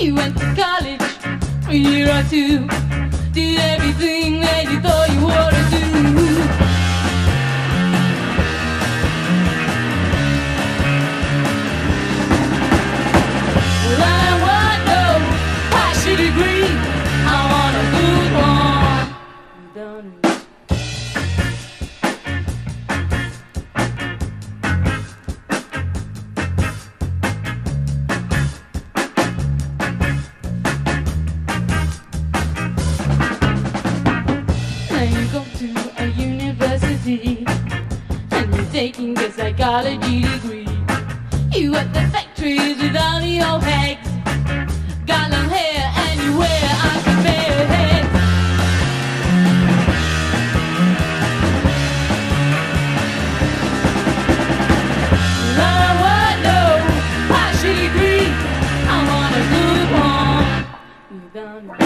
You went to college for a year or two, did everything that you thought you ought to do. Well, I want no partial degree, I want a good one. You done it. And you're taking a psychology degree. You work the factories with all your hags, got long hair and you wear unprepared heads. I want no partial degree, I want a good one. You done